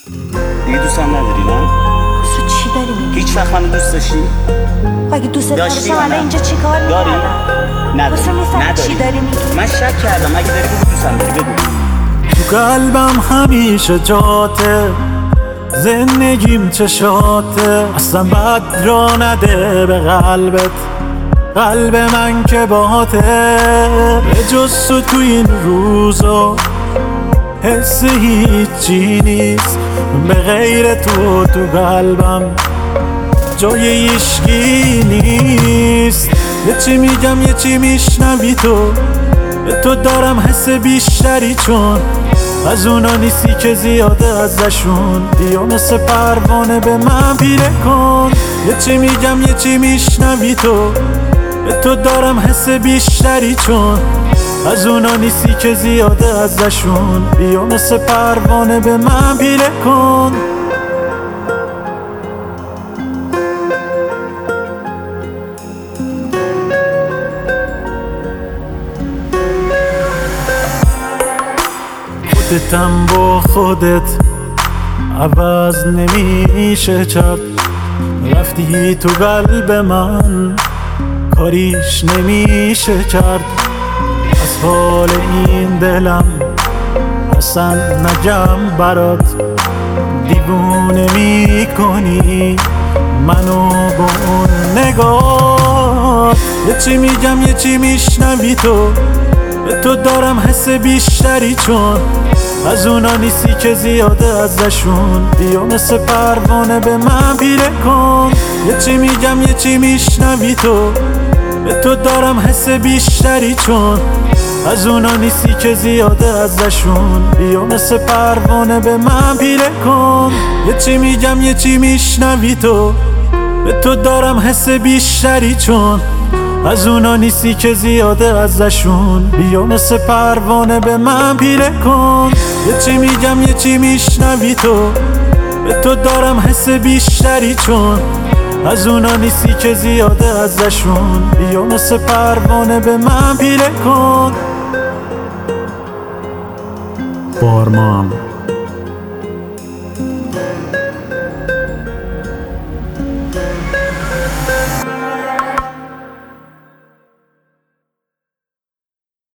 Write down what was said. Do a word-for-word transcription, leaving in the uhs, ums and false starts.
دیگه دوستم نداری نه؟ تو چی داری میگی؟ هیچ وقت منو دوست داشتی؟ اگه دوست داشتی داشتم یا الان نه؟ اینجا چی کار داری؟ می‌کردم؟ نداری. واسه می‌فهمی چی داری میگی؟ من شک کردم، اگه داری بگو دوستم داری، بگو. تو قلبم همیشه جاته، زندگیم چشاته، اصلا بد را نده به قلبت، قلب من که باته. به جز تو تو این روزا حس هیچی نیست، به غیر تو تو قلبم جای ایشگی نیست. یه چی میگم یه چی میشنوی تو، به تو دارم حس بیشتری، چون از اونا نیستی که زیاده ازشون. بیا مثل پروانه به من پیله کن. یه چی میگم یه چی میشنوی تو، به تو دارم حس بیشتری، چون از اونا نیستی که زیاده ازشون. بیا مثل پروانه به من پیله کن. خودتم با خودت عوض نمیشه کرد، رفتی تو قلب من کاریش نمیشه کرد. از حال این دلم اصلا نگم برات، دیوونه میکنی منو با اون نگاه. یه چی میگم یه چی میشنوی تو، به تو دارم حس بیشتری، چون از اونا نیستی که زیاده ازشون. بیا مثل پروانه به من پیله کن. یه چی میگم یه چی میشنوی تو، به تو دارم حس بیشتری، چون از اونا نیستی که زیاده ازشون. بیا مثل پروانه به من پیله کن. یه چی میگم یه چی میشنوی تو، به تو دارم حس بیشتری، چون از اونا نیستی که زیاده ازشون. بیا مثل پروانه به من پیله کن. یه چی میگم یه چی میشنوی تو، به تو دارم حس بیشتری، چون از اونا نیستی که زیاده ازشون. بیا مثل پروانه به من پیله کن. بارمان